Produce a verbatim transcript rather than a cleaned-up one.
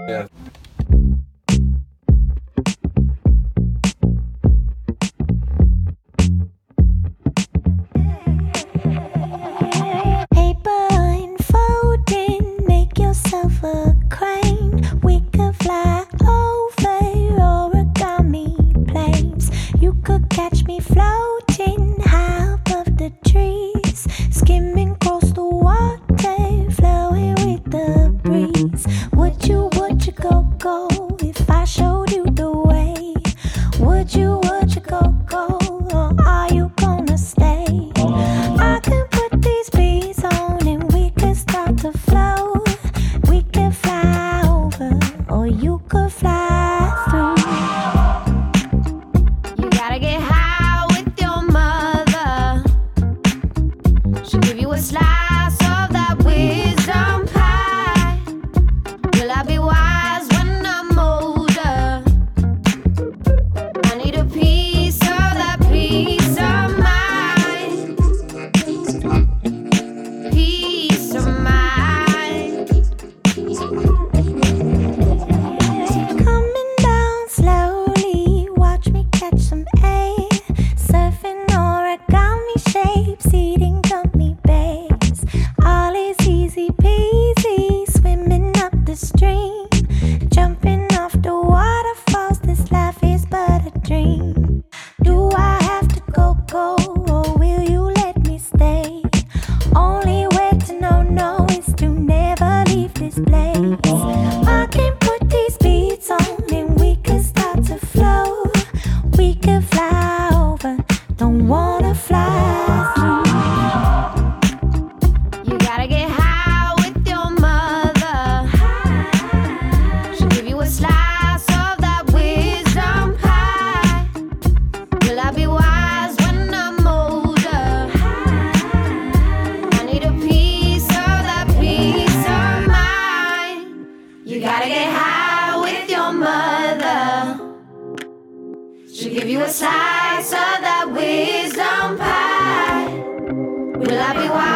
Yeah. Paper unfolding, make yourself a crane. We could fly over origami planes. You could catch me floating high above the trees, skimming across the water, flowing with the breeze. Would you, would you go, go if I showed you the way? Would you, would you go, go, or are you gonna stay? I can put these beats on and we can start to flow. We can fly over, or you could fly through. You gotta get high with your mother. She'll give you a slice of that wisdom pie. Will I be wise when I'm older? I need a piece of that peace of mind. Peace of mind. Coming down slowly, watch me catch some air. Surfing origami shapes, eating gummy bears. All is easy peasy, swimming up the stream, jumping off the waterfalls. This life is but a dream. Do I have to go, go, or will you let me stay? Only way to know, no, is to never leave this place. I can put these beats on and we can start to flow. We can fly over, don't wanna fly through. You gotta get high with your mother. She'll give you a slice of that wisdom pie. Will I be wise when I'm older? I need a piece of that peace of mind. You gotta get high with your mother. She'll give you a slice of that wisdom pie. Will I be wise?